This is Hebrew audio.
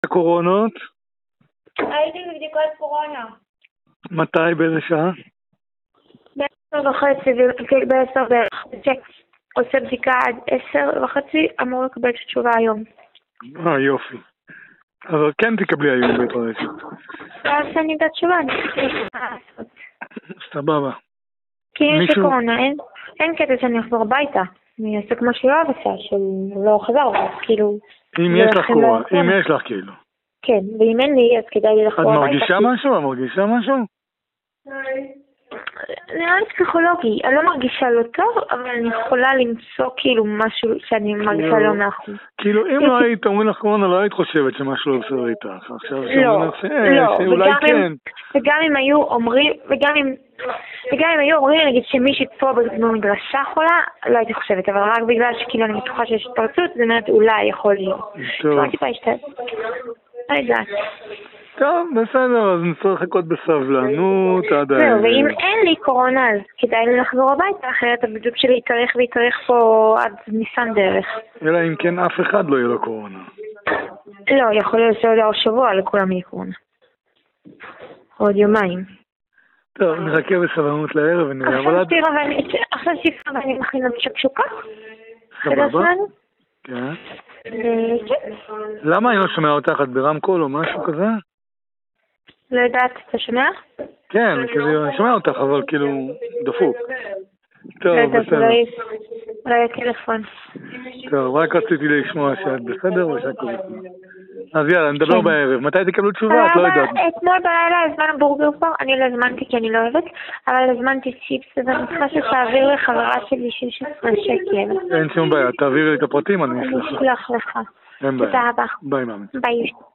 הקורונות? הייתי בבדיקות קורונה. מתי? באיזה שעה? ב-10:30, ב-10 בערך. עושה בדיקה עד 10:30, אמור לקבל את התשובה היום. יופי. אבל כן תקבלי היום בית רשת. אז אני יודעת תשובה, אני חושבת מה לעשות. סבבה. כי יש קורונה, אין קטע שאני אחזור הביתה. אני אעשה כמו שיואב עשה, שהוא לא חזר, כאילו... אם יש לך קורונה, אם יש לך כאילו. כן, ואם אין לי, אז כדאי לי לחזור הביתה. את מרגישה משהו? את מרגישה משהו? נראה לי פסיכולוגי, אני לא מרגישה לא טוב, אבל אני יכולה למצוא כאילו משהו שאני מרגישה לא נכון. כאילו אם לא היית אומרים לך קורונה, לא היית חושבת שמשהו לא בסדר איתך. עכשיו לא, שאולי כן. וגם אם היו אומרים, נגיד שמישהי פה במדרשה חולה, לא הייתי חושבת, אבל רק בגלל שכאילו אני בטוחה שיש התפרצות, זאת אומרת אולי יכול להיות. טוב. לא טיפה השתת. לא יודעת. טוב, בסדר, אז נצטרך לחכות בסבלנות עד זהו, ואם אין לי קורונה, אז כדאי לי לחזור הביתה, אחרת הבידוד שלי יתארך פה עד ניסן דרך. אלא אם כן אף אחד לא יהיה לו קורונה. לא, יכול להיות שעוד שבוע לכולם יהיה קורונה. עוד יומיים. טוב, נחכה בסבלנות לערב ונראה. עכשיו שיפה ואני מכינה שקשוקה. סבבה? כן. למה אני לא שומע אותך? את ברמקול או משהו כזה? לא יודעת, אתה שומע? כן, כאילו, אני שומע אותך, אבל כאילו, דפוק. טוב, בסדר. אולי הטלפון. טוב, רק רציתי לשמוע שאת בסדר ושאת בסדר. אז יאללה, נדבר בערב. מתי תקבלו תשובה? את לא יודעת. אתמול בלילה הזמן בורגר פה, אני לא הזמנתי כי אני לא אוהבת, אבל הזמנתי צ'יפס, ואני צריכה שתעביר לחברה שלי 16 שקל. אין שום בעיה, תעבירי לי את הפרטים, אני אשלח לך. אני אשלח לך. אין בעיה. תודה רבה. ביי מאמי. ביי.